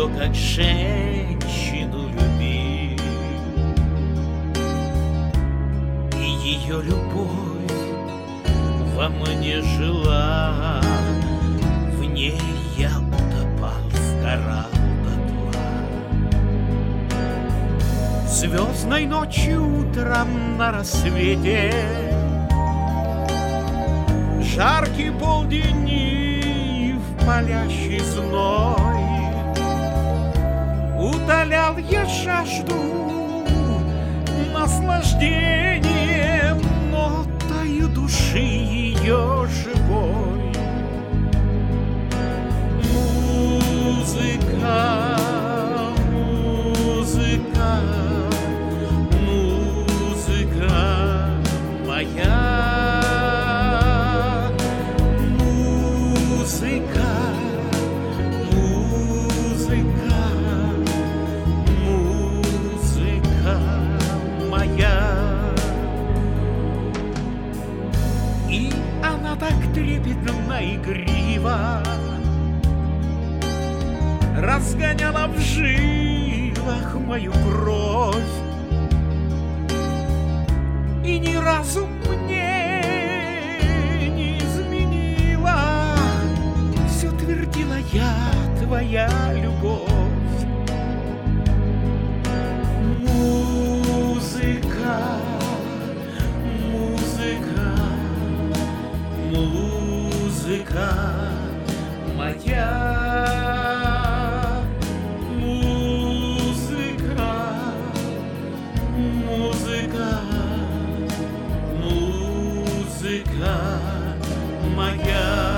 ее как женщину любил, и ее любовь во мне жила, в ней я утопал, сгорал дотла. Звездной ночью утром на рассвете, жаркий полдень и в палящий зной, утолял я жажду наслаждением нотою души ее живой. Музыка, музыка, музыка моя. Музыка, музыка, музыка моя. И она так трепетно и игриво разгоняла в жилах мою кровь, и ни разу мне не изменила. Все твердила я, твоя любовь. Музыка, музыка, музыка моя. Музыка, музыка, музыка моя.